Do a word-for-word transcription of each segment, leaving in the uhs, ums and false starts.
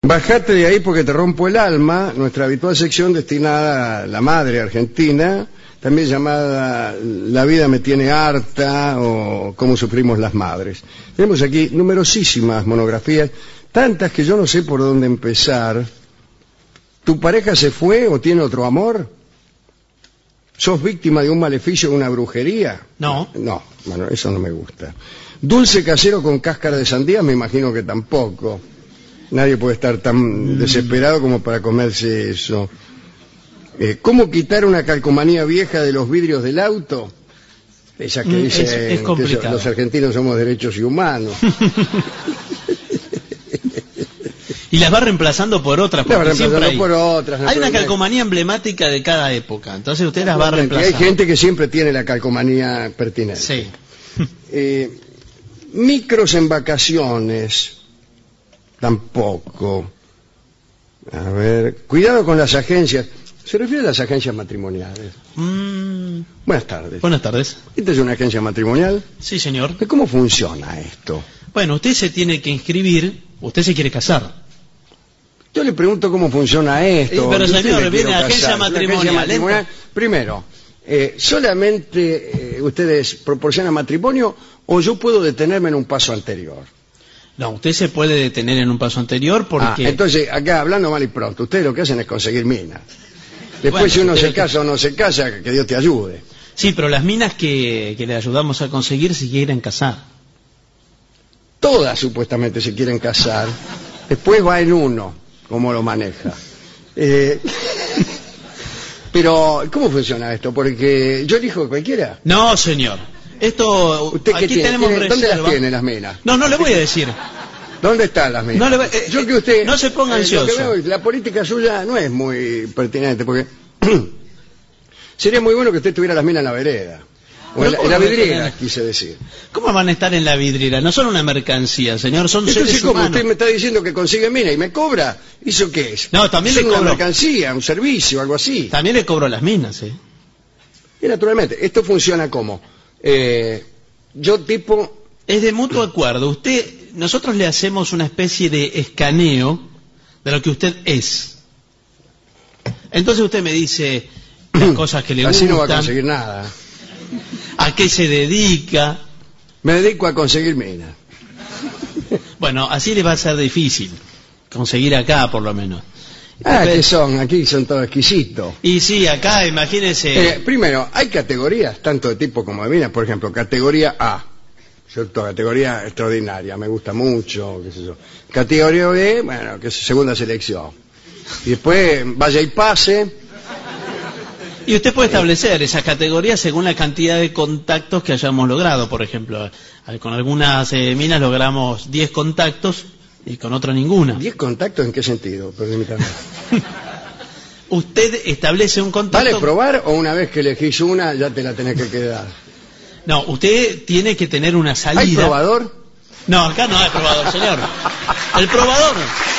Bajate de ahí porque te rompo el alma, nuestra habitual sección destinada a la madre argentina, también llamada La vida me tiene harta o Cómo sufrimos las madres. Tenemos aquí numerosísimas monografías, tantas que yo no sé por dónde empezar. ¿Tu pareja se fue o tiene otro amor? ¿Sos víctima de un maleficio o una brujería? No. No, bueno, eso no me gusta. ¿Dulce casero con cáscara de sandía? Me imagino que tampoco. Nadie puede estar tan desesperado como para comerse eso. Eh, ¿Cómo quitar una calcomanía vieja de los vidrios del auto? Esa que dicen es, es que los argentinos somos derechos y humanos. Y las va reemplazando por otras. Las va reemplazando hay, por otras. Hay una calcomanía emblemática de cada época, entonces usted las va reemplazando. Hay gente que siempre tiene la calcomanía pertinente. Sí. Eh, micros en vacaciones. Tampoco. A ver, cuidado con las agencias. ¿Se refiere a las agencias matrimoniales? Mm. Buenas tardes. Buenas tardes. ¿Esta es una agencia matrimonial? Sí, señor. ¿Cómo funciona esto? Bueno, usted se tiene que inscribir, usted se quiere casar. Yo le pregunto cómo funciona esto. Eh, pero señor, viene agencia matrimonial. agencia matrimonial. Primero, eh, ¿solamente eh, ustedes proporcionan matrimonio o yo puedo detenerme en un paso anterior? No, usted se puede detener en un paso anterior porque... Ah, entonces, acá hablando mal y pronto, ustedes lo que hacen es conseguir minas. Después, bueno, si uno se que... casa o no se casa, que Dios te ayude. Sí, pero las minas que, que le ayudamos a conseguir se quieren casar. Todas supuestamente se quieren casar. Después va en uno, cómo lo maneja. Eh... Pero, ¿cómo funciona esto? Porque yo elijo cualquiera. No, señor. Esto, ¿Usted aquí qué tiene? tenemos ¿Dónde reserva. las tiene las minas? No, no le voy a decir. ¿Dónde están las minas? No, le voy, eh, Yo que usted, no se ponga eh, ansioso. Lo que veo, la política suya no es muy pertinente, porque sería muy bueno que usted tuviera las minas en la vereda. O en la, en la vidriera, tener... quise decir. ¿Cómo van a estar en la vidriera? No son una mercancía, señor, son Entonces, seres ¿cómo? humanos. Usted me está diciendo que consigue minas y me cobra. ¿Eso qué es? No, también ¿Es le una cobro. mercancía, un servicio, algo así? También le cobro las minas, ¿eh? Y naturalmente, ¿esto funciona como? Eh, yo tipo... Es de mutuo acuerdo. Usted, nosotros le hacemos una especie de escaneo de lo que usted es. Entonces usted me dice las cosas que le Así gustan. no va a conseguir nada. ¿A qué se dedica? Me dedico a conseguir minas. Bueno, así le va a ser difícil conseguir acá, por lo menos. Ah, ¿qué son? Aquí son todos exquisitos. Y sí, acá, imagínese... Eh, primero, hay categorías, tanto de tipo como de minas. Por ejemplo, categoría A, ¿cierto? Categoría extraordinaria, me gusta mucho, qué sé yo. Categoría B, bueno, que es segunda selección. Y después, vaya y pase. Y usted puede establecer esas categorías según la cantidad de contactos que hayamos logrado. Por ejemplo, con algunas eh, minas logramos diez contactos y con otras ninguna. ¿diez contactos en qué sentido? Permítame. Usted establece un contacto... ¿Vale probar o una vez que elegís una ya te la tenés que quedar? No, usted tiene que tener una salida... ¿Hay probador? No, acá no hay probador, señor. El probador...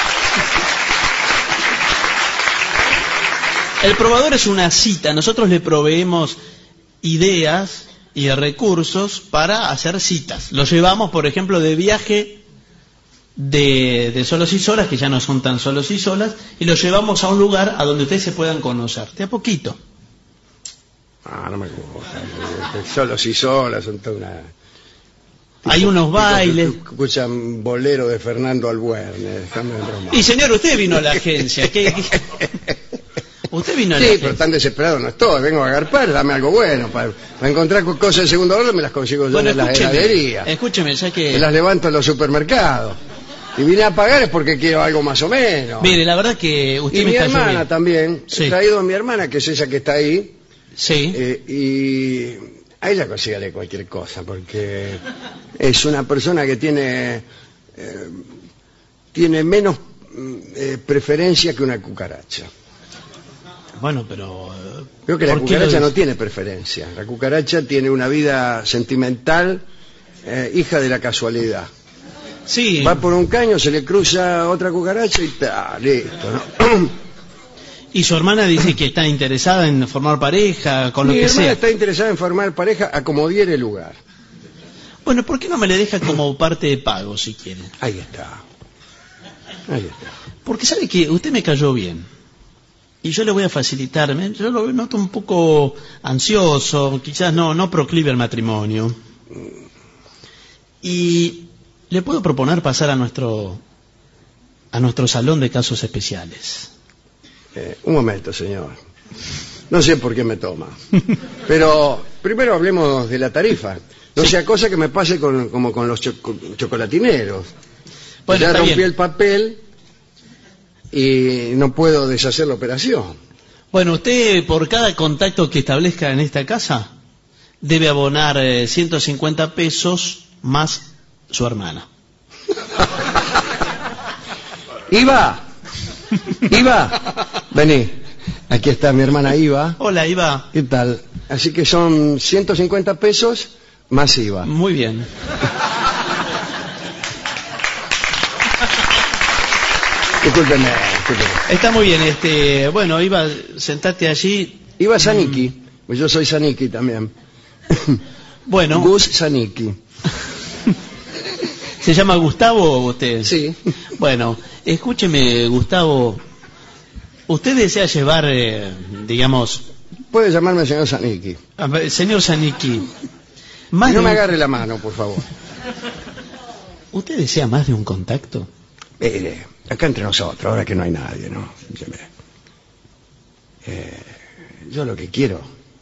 El probador es una cita. Nosotros le proveemos ideas y recursos para hacer citas. Lo llevamos, por ejemplo, de viaje de, de solos y solas, que ya no son tan solos y solas, y lo llevamos a un lugar a donde ustedes se puedan conocer. De a poquito. Ah, no me gusta. Solos y solas son toda una... Tipo, hay unos bailes. Que escuchan bolero de Fernando Albuerne. Y señor, usted vino a la agencia. ¿Qué, qué? Usted vino a la Sí, agencia. pero tan desesperado no estoy. Vengo a agarpar, dame algo bueno. Para, para encontrar cosas de segundo orden me las consigo yo bueno, en las heladerías. Escúcheme, ya que... Me las levanto en los supermercados. Y vine a pagar es porque quiero algo más o menos. Mire, la verdad que usted y me mi está hermana lloviendo. también. Sí. He traído a mi hermana, que es esa que está ahí. Sí. Eh, y a ella consígale cualquier cosa, porque es una persona que tiene eh, tiene menos eh, preferencia que una cucaracha. Bueno, pero... Creo que la cucaracha no tiene preferencia. La cucaracha tiene una vida sentimental, eh, hija de la casualidad. Sí. Va por un caño, se le cruza otra cucaracha y está, listo, ¿no? Y su hermana dice que está interesada en formar pareja, con lo Mi que hermana sea. está interesada en formar pareja a como diere lugar. Bueno, ¿por qué no me le deja como parte de pago, si quiere? Ahí está. Ahí está. Porque sabe que usted me cayó bien. Y yo le voy a facilitar, me- yo lo noto un poco ansioso, quizás no, no proclive al matrimonio. Y le puedo proponer pasar a nuestro, a nuestro salón de casos especiales. Eh, un momento, señor. No sé por qué me toma. Pero primero hablemos de la tarifa. No Sí. sea cosa que me pase con, como con los cho- chocolatineros. Bueno, ya está rompí bien. el papel y no puedo deshacer la operación. Bueno, usted por cada contacto que establezca en esta casa debe abonar eh, ciento cincuenta pesos más su hermana. Iva, Iva, vení. Aquí está mi hermana Iva. Hola, Iva. ¿Qué tal? Así que son ciento cincuenta pesos más Iva. Muy bien. Discúlpeme, discúlpeme. Está muy bien. Este, bueno, Iva, sentate allí. Iva Zaniki, pues yo soy Zaniki también. Bueno, Gus Zaniki. ¿se llama Gustavo usted? Sí. Bueno, escúcheme, Gustavo. ¿Usted desea llevar, eh, digamos, Puede llamarme señor Zaniki. a ver, señor Saniki, más Y no de me un- agarre la mano, por favor. ¿Usted desea más de un contacto? Mire, acá entre nosotros, ahora que no hay nadie, ¿no? Dígame. Eh, yo lo que quiero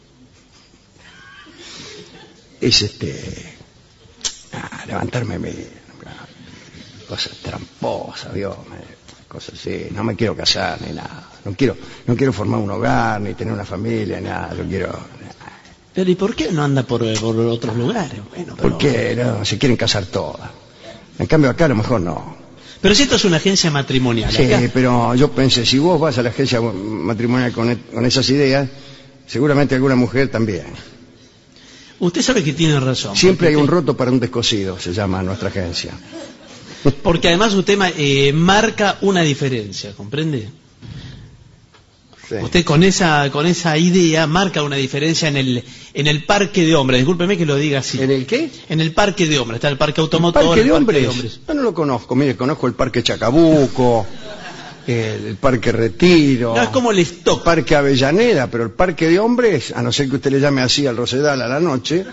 es este ah, levantarme mi cosas tramposas, ¿vio? Me- cosas así. No me quiero casar ni nada. No quiero, no quiero formar un hogar ni tener una familia ni nada. Yo quiero. Pero ¿y por qué no anda por, por otros lugares? Bueno, pero... ¿Por qué no? Se quieren casar todas. En cambio acá a lo mejor no. Pero si esto es una agencia matrimonial, Sí, acá- pero yo pensé, si vos vas a la agencia matrimonial con, e- con esas ideas, seguramente alguna mujer también. usted sabe que tiene razón. Siempre hay porque un usted- roto para un descosido, se llama nuestra agencia. Porque además usted ma- eh, marca una diferencia, ¿comprende? Sí. Usted con esa con esa idea marca una diferencia en el en el parque de hombres. Discúlpeme que lo diga así. ¿En el qué? En el parque de hombres. Está el parque automotor. ¿Parque el de hombres? Yo no lo conozco. Mire, conozco el Parque Chacabuco, el, el Parque Retiro, No, es como el el stock. Parque Avellaneda, pero el Parque de hombres, a no ser que usted le llame así al Rosedal a la noche,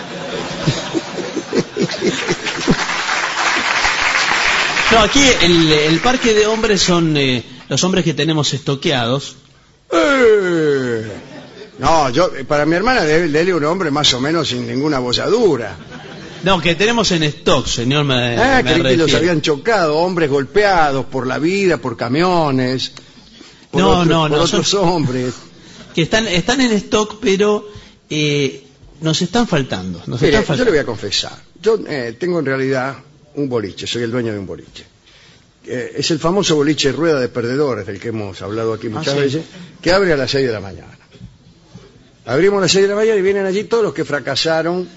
No, aquí el, el parque de hombres son eh, los hombres que tenemos estoqueados. ¡eh! No, yo, para mi hermana, debe dele un hombre más o menos sin ninguna bolladura. No, que tenemos en stock, señor. Me, Ah, me creí que los refiero. habían chocado, hombres golpeados por la vida, por camiones, por, No, otros, no, por no, otros son- hombres. Que están están en stock, pero eh, nos están faltando. Nos Mire, están yo faltando. le voy a confesar. Yo eh, tengo en realidad un boliche, soy el dueño de un boliche. Eh, es el famoso boliche Rueda de Perdedores, del que hemos hablado aquí muchas sí. veces, que abre a las seis de la mañana. Abrimos a las seis de la mañana y vienen allí todos los que fracasaron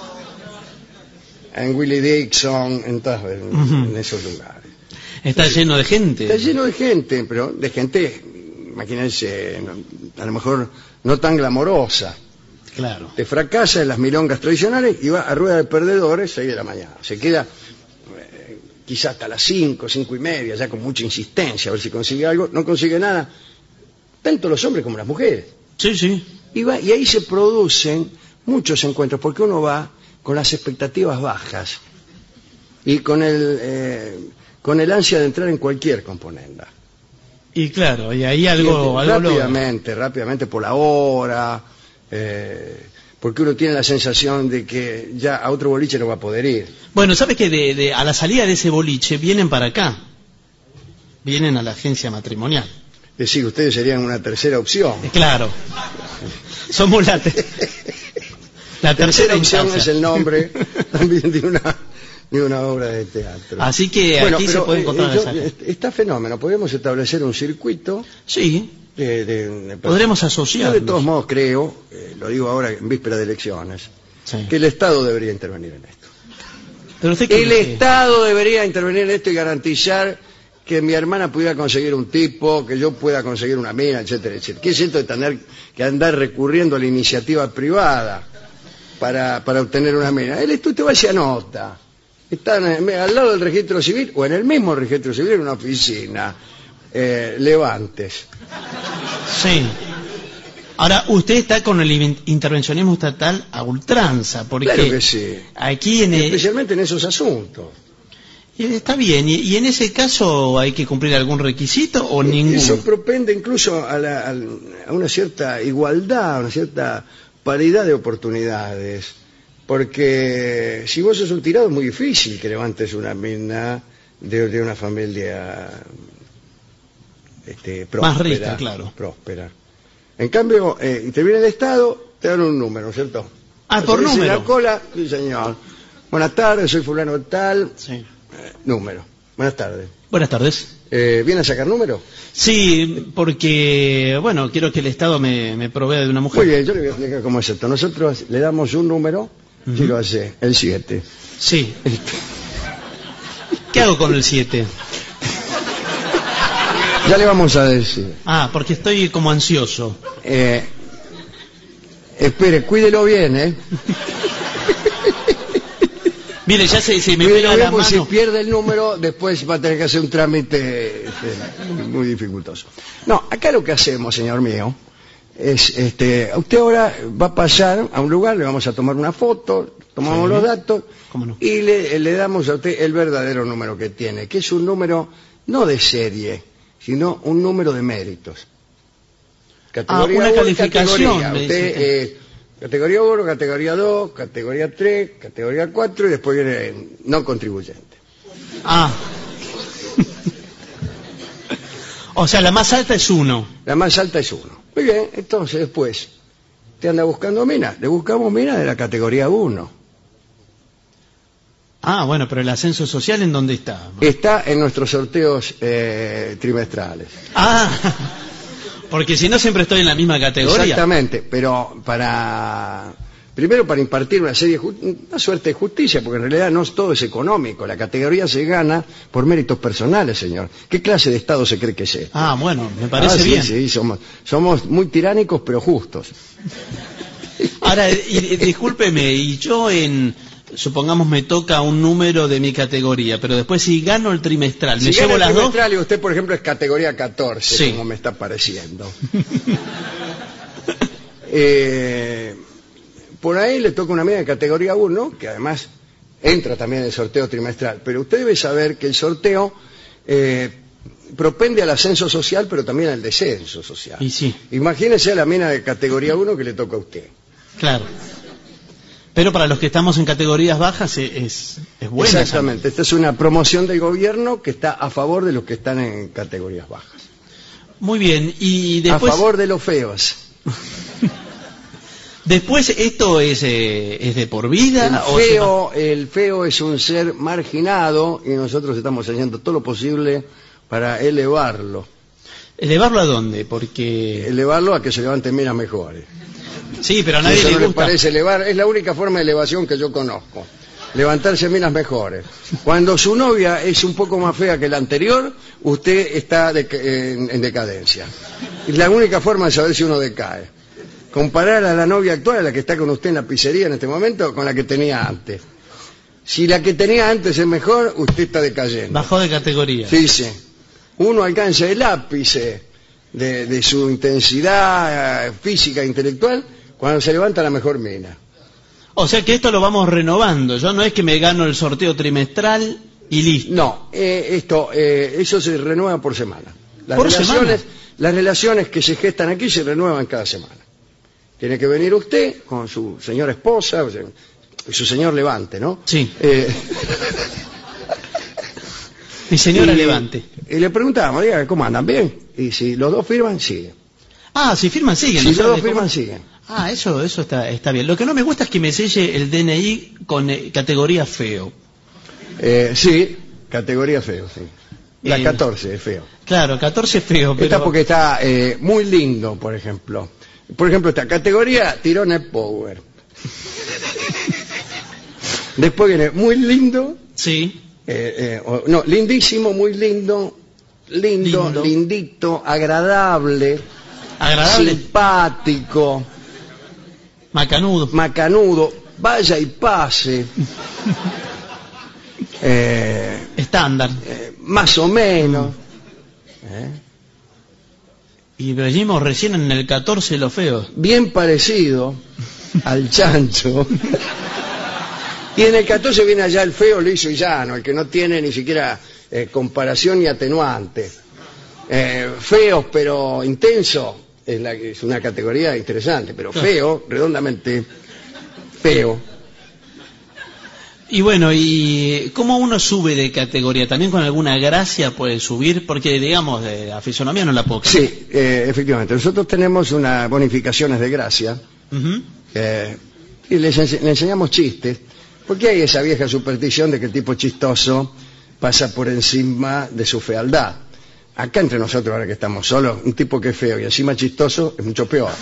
en Willie Dixon, en, todas- en- Ujú. en esos lugares. Está lleno de gente. Está lleno de gente, pero de gente, imagínense, no- a lo mejor no tan glamorosa. Claro. Te fracasa en las milongas tradicionales y va a Rueda de Perdedores, seis de la mañana. Se queda eh, quizá hasta las cinco, cinco y media, ya con mucha insistencia, a ver si consigue algo. No consigue nada, tanto los hombres como las mujeres. Sí, sí. Y, va, y ahí se producen muchos encuentros, porque uno va con las expectativas bajas y con el, eh, con el ansia de entrar en cualquier componenda. Y claro, y ahí algo, Y, algo logra. rápidamente, rápidamente por la hora, eh, porque uno tiene la sensación de que ya a otro boliche no va a poder ir. Bueno, ¿sabes que de, de- a la salida de ese boliche vienen para acá? Vienen a la agencia matrimonial. Es decir, ustedes serían una tercera opción. Eh, Claro. Somos la, te- la tercera opción instancia. es el nombre también de una, de una obra de teatro. Así que Bueno, aquí se pero, puede eh, encontrar yo- esa- está fenómeno. Podemos establecer un circuito Sí, de, de- de- podremos Yo asociarnos. de todos modos creo, eh, lo digo ahora en víspera de elecciones, Sí. que el Estado debería intervenir en esto. Pero usted cree El que- Estado debería intervenir en esto y garantizar que mi hermana pudiera conseguir un tipo, que yo pueda conseguir una mina, etcétera, etcétera. ¿Qué siento de tener que andar recurriendo a la iniciativa privada para, para obtener una mina? El Estado te va y se anota. Está en- al lado del registro civil o en el mismo registro civil en una oficina. eh, levantes. Sí. Ahora, usted está con el in- intervencionismo estatal a ultranza, porque Claro que sí. aquí en el- Especialmente en esos asuntos. y está bien, y, y en ese caso hay que cumplir algún requisito o ninguno. Eso propende incluso a, la- al- a una cierta igualdad, a una cierta paridad de oportunidades. Porque si vos sos un tirado es muy difícil que levantes una mina de, de una familia este, próspera. Más rica, claro. Próspera. En cambio, eh, te viene el Estado, te dan un número, ¿no es cierto? Ah, Te por dice número. la cola, sí señor. Buenas tardes, soy fulano tal, Sí. eh, número. Buenas tardes. Buenas tardes. Eh, ¿Viene a sacar número? Sí, porque, bueno, quiero que el Estado me, me provea de una mujer. Muy bien, yo le voy a explicar cómo es esto. Nosotros le damos un número, Ujú. si lo hace, el siete. Sí. ¿Qué hago con el siete? Ya le vamos a decir. Ah, porque estoy como ansioso. Eh, espere, cuídelo bien, ¿eh? Mire, ya se, se me Cuídelo pega bien la porque si mano. pierde el número, después va a tener que hacer un trámite este, muy dificultoso. No, acá lo que hacemos, señor mío, es, este, usted ahora va a pasar a un lugar, le vamos a tomar una foto, tomamos Sí. los datos ¿Cómo no? y le, le damos a usted el verdadero número que tiene, que es un número no de serie, sino un número de méritos. Ah, una uno, calificación, categoría. me Usted, dice. eh, categoría uno, categoría dos, categoría tres, categoría cuatro y después viene no contribuyente. Ah. O sea, la más alta es uno. La más alta es uno. Muy bien, entonces después, ¿te anda buscando mina? Le buscamos mina de la categoría uno. Ah, bueno, pero el ascenso social, ¿en dónde está? Está en nuestros sorteos eh, trimestrales. Ah, porque si no siempre estoy en la misma categoría. Exactamente, pero para... Primero para impartir una serie, de ju- una suerte de justicia, porque en realidad no es todo es económico. La categoría se gana por méritos personales, señor. ¿Qué clase de Estado se cree que es este? Ah, bueno, me parece Ah, sí, bien. sí, somos, somos muy tiránicos pero justos. Ahora, y, y, discúlpeme, y yo en, supongamos me toca un número de mi categoría, pero después si gano el trimestral, ¿me Si llevo gana las el dos? trimestral y usted, por ejemplo, es categoría catorce, Sí. como me está pareciendo. eh, por ahí le toca una media de categoría uno, que además entra también en el sorteo trimestral. Pero usted debe saber que el sorteo eh, propende al ascenso social, pero también al descenso social. Y sí, Imagínese a la mina de categoría uno que le toca a usted. claro. Pero para los que estamos en categorías bajas es, es, es buena. esa- Exactamente, esta es una promoción del gobierno que está a favor de los que están en categorías bajas. Muy bien, y después... A favor de los feos. Después, ¿esto es, eh, es de por vida? El o se va- feo, el feo es un ser marginado y nosotros estamos haciendo todo lo posible para elevarlo. ¿Elevarlo a dónde? Porque... Elevarlo a que se levanten minas mejores. Sí, pero a Si nadie eso le no les gusta. parece elevar, es la única forma de elevación que yo conozco. Levantarse minas mejores. Cuando su novia es un poco más fea que la anterior, usted está de- en, en decadencia. Es la única forma de saber si uno decae. Comparar a la novia actual, a la que está con usted en la pizzería en este momento, con la que tenía antes. Si la que tenía antes es mejor, usted está decayendo. Bajó de categoría. Fíjese, uno alcanza el ápice de, de su intensidad eh, física e intelectual cuando se levanta la mejor mina. O sea que esto lo vamos renovando. Yo no es que me gano el sorteo trimestral y listo. No, eh, esto, eh, eso se renueva por semana. Las ¿Por relaciones, semana? Las relaciones que se gestan aquí se renuevan cada semana. Tiene que venir usted con su señora esposa, o sea, su señor levante, ¿no? Sí. Eh, Mi señora y, Levante. Y le preguntamos, diga, ¿cómo andan? ¿Bien? Y si los dos firman, siguen. Ah, si firman, siguen. Si ¿no los saben dos de cómo? firman, siguen. Ah, eso, eso está, está bien. Lo que no me gusta es que me selle el D N I con eh, categoría feo. Eh, sí, categoría feo, sí. La Eh, catorce es feo. Claro, catorce feo, pero... Está porque está eh, muy lindo, por ejemplo. Por ejemplo, esta categoría tirones power. Después viene muy lindo, Sí, eh, eh, o- no, lindísimo, muy lindo, lindo, Lindo. lindito, agradable, agradable, simpático, macanudo. macanudo, vaya y pase, eh, Estándar. eh, más o menos. ¿Eh? Y venimos recién en el catorce los feos. Bien parecido al chancho. Y en el catorce viene allá el feo, liso y llano, el que no tiene ni siquiera eh, comparación ni atenuante. Eh, feos pero intenso es, la, es una categoría interesante, pero feo, redondamente feo. Y bueno, ¿y cómo uno sube de categoría? ¿También con alguna gracia puede subir? Porque, digamos, de la fisonomía no la puedo creer. Sí, eh, efectivamente. Nosotros tenemos unas bonificaciones de gracia. Uh-huh. eh, y les ense- le enseñamos chistes. Porque hay esa vieja superstición de que el tipo chistoso pasa por encima de su fealdad. Acá entre nosotros, ahora que estamos solos, un tipo que es feo y encima chistoso es mucho peor.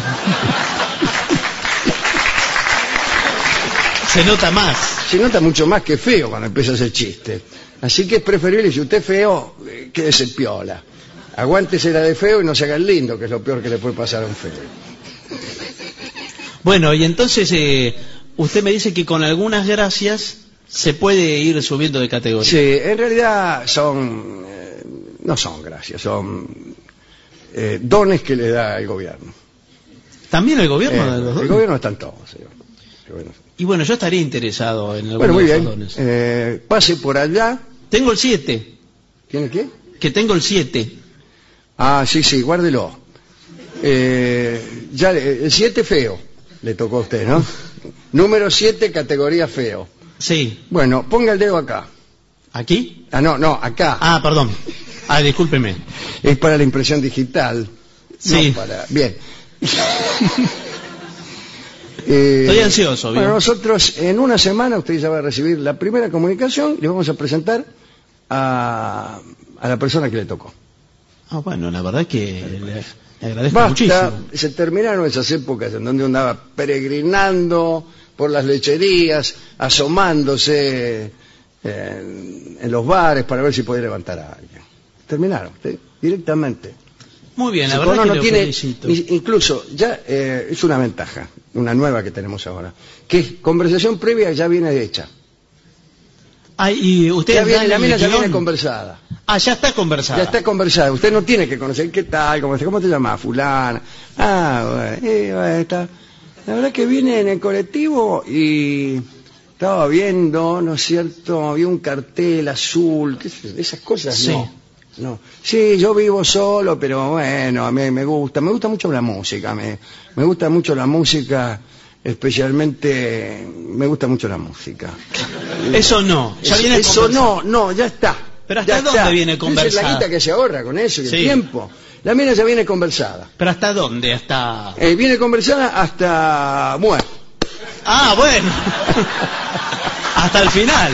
Se nota más. Se nota mucho más que feo cuando empieza a hacer chiste. Así que es preferible, si usted es feo, eh, quédese piola. Aguántese la de feo y no se haga el lindo, que es lo peor que le puede pasar a un feo. Bueno, y entonces eh, usted me dice que con algunas gracias se puede ir subiendo de categoría. Sí, en realidad son, eh, no son gracias, son eh, dones que le da el gobierno. ¿También el gobierno? Eh, de los el dones? gobierno está en todo, señor. El gobierno- Y bueno, yo estaría interesado en alguno Bueno, muy de esos bien. dones. Eh, pase por allá. Tengo el siete. ¿Tiene qué? Que tengo el siete. Ah, sí, sí, guárdelo. Eh, ya, le- el siete feo le tocó a usted, ¿no? Número siete, categoría feo. Sí. Bueno, ponga el dedo acá. ¿Aquí? Ah, no, no, acá. Ah, perdón. Ah, discúlpeme. Es para la impresión digital. Sí. No para... Bien. Eh, Estoy ansioso, bien. Bueno, nosotros en una semana usted ya va a recibir la primera comunicación y le vamos a presentar a, a la persona que le tocó. Ah, bueno, la verdad que le, le agradezco Basta, muchísimo. se terminaron esas épocas en donde uno andaba peregrinando por las lecherías, asomándose eh, en los bares para ver si podía levantar a alguien. Terminaron, usted, directamente. Muy bien, la Sí, verdad no, que no lo tiene, felicito. ni- incluso ya eh, es una ventaja, una nueva que tenemos ahora, que es conversación previa ya viene hecha. Ah, y usted Ya viene, dan la el mina ya guión. viene conversada. Ah, ya está conversada. Ya está conversada. Usted no tiene que conocer qué tal, cómo, cómo te llamas, fulana. Ah, bueno, eh, bueno, está. La verdad que vine en el colectivo y estaba viendo, ¿no es cierto? Había un cartel azul, qué sé, esas cosas Sí. no. No. Sí, yo vivo solo, pero bueno, a mí me gusta, me gusta mucho la música, me, me gusta mucho la música, especialmente me gusta mucho la música. Eso no. Ya Eso, viene eso conversado. no, no, ya está. Pero ¿hasta Ya dónde está. viene Esa conversada? es la guita que se ahorra con eso y el Sí. tiempo. La mina ya viene conversada. ¿Pero hasta dónde? Hasta... Eh, viene conversada hasta muerto. Ah, bueno. Hasta el final.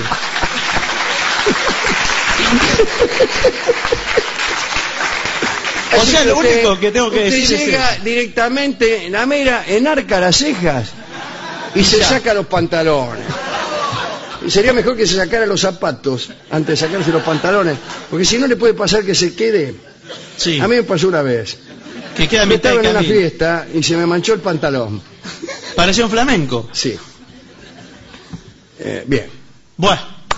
O Así sea, lo usted- único que tengo que usted decir es llega eso. directamente, la mira, enarca las cejas y se Ya. saca los pantalones. Y sería mejor que se sacara los zapatos antes de sacarse los pantalones, porque si no le puede pasar que se quede. Sí, A mí me pasó una vez. que queda a Yo mitad estaba de en una camino. fiesta y se me manchó el pantalón. Parecía un flamenco. Sí. Eh, bien. Bueno,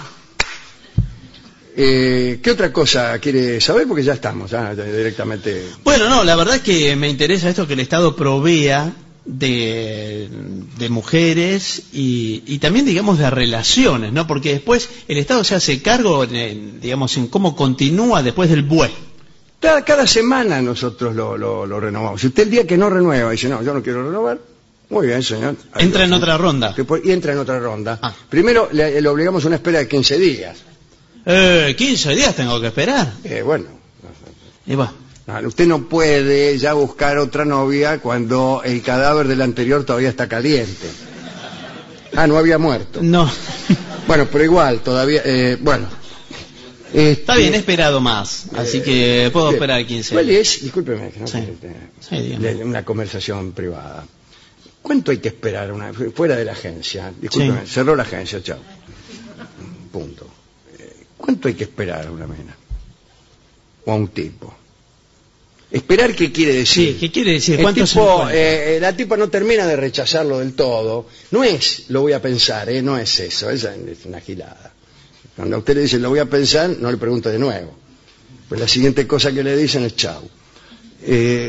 Eh, ¿Qué otra cosa quiere saber? Porque ya estamos, ya, ya directamente. bueno, no, la verdad que me interesa esto que el Estado provea de, de mujeres y, y también, digamos, de relaciones, ¿no? Porque después el Estado se hace cargo, en, digamos, en cómo continúa después del B U E. Cada, cada semana nosotros lo, lo, lo renovamos. Si usted el día que no renueva dice, no, yo no quiero renovar, muy bien, señor. Entra en otra ronda. Que puede- Y entra en otra ronda. Ah. Primero le, le obligamos a una espera de quince días. Eh, quince días tengo que esperar. Eh, bueno, Y va. no, usted no puede ya buscar otra novia cuando el cadáver del anterior todavía está caliente. Ah, no había muerto. No. Bueno, pero igual, todavía, eh, bueno. Está Este, bien, he esperado más, así que puedo bien. esperar quince ¿Cuál días. es? Discúlpeme, que no Sí. quiero- Sí, dígame. le- una conversación privada. ¿Cuánto hay que esperar una, fuera de la agencia? Discúlpeme, Sí. cerró la agencia, chao. Punto. Eh, ¿Cuánto hay que esperar a una mena? O a un tipo. ¿Esperar qué quiere decir? Sí, ¿qué quiere decir? El ¿Cuánto se tipo, encuentra? eh, la tipa no termina de rechazarlo del todo. No es, lo voy a pensar, eh, no es eso, esa es una gilada. Cuando a usted le dice, lo voy a pensar, no le pregunto de nuevo. Pues la siguiente cosa que le dicen es chau. Eh,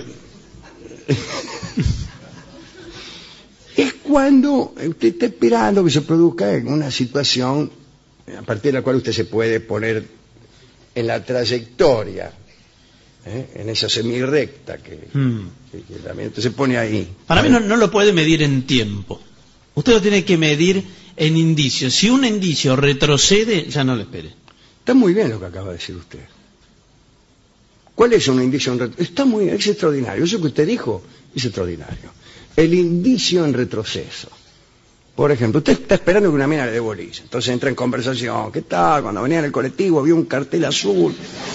es cuando usted está esperando que se produzca una situación a partir de la cual usted se puede poner en la trayectoria, ¿eh? en esa semirrecta que, mm. que, que también usted se pone ahí. Para mí no, no lo puede medir en tiempo. Usted lo tiene que medir en indicios. Si un indicio retrocede, ya no le espere. Está muy bien lo que acaba de decir usted. ¿Cuál es un indicio en retroceso? Está muy bien, es extraordinario. Eso que usted dijo es extraordinario. El indicio en retroceso. Por ejemplo, usted está esperando que una mina le dé boliche. Entonces entra en conversación. ¿Qué tal? Cuando venía en el colectivo había un cartel azul.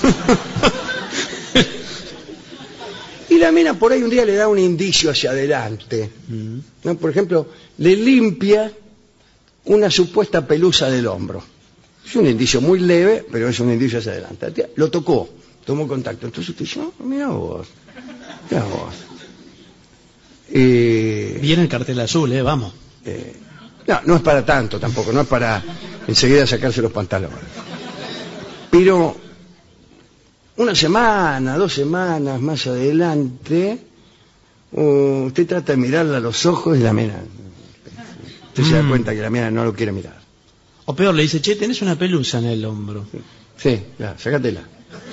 Y la mina por ahí un día le da un indicio hacia adelante. ¿No? Por ejemplo, le limpia una supuesta pelusa del hombro. Es un indicio muy leve, pero es un indicio hacia adelante. Lo tocó, tomó contacto. Entonces usted dice, oh, mira vos, mira vos. Eh, Viene el cartel azul, ¿eh? Vamos. Eh, no, no es para tanto tampoco, no es para enseguida sacarse los pantalones. Pero una semana, dos semanas más adelante, uh, usted trata de mirarla a los ojos y la mina. Usted mm. se da cuenta que la mina no lo quiere mirar. O peor, le dice, che, tenés una pelusa en el hombro. Sí, ya, sácatela.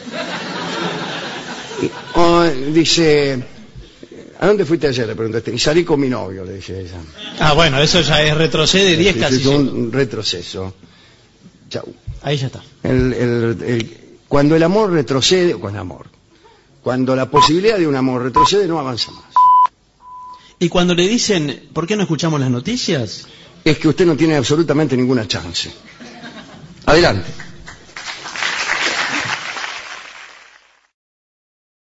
Y, o dice, ¿a dónde fuiste ayer? Le preguntaste. Y salí con mi novio, le dice ella. Ah, bueno, eso ya es retrocede diez sí, casi. Es un retroceso. Chau. Ahí ya está. El, el, el, cuando el amor retrocede, con amor, cuando la posibilidad de un amor retrocede, no avanza más. Y cuando le dicen, ¿por qué no escuchamos las noticias? Es que usted no tiene absolutamente ninguna chance. Adelante.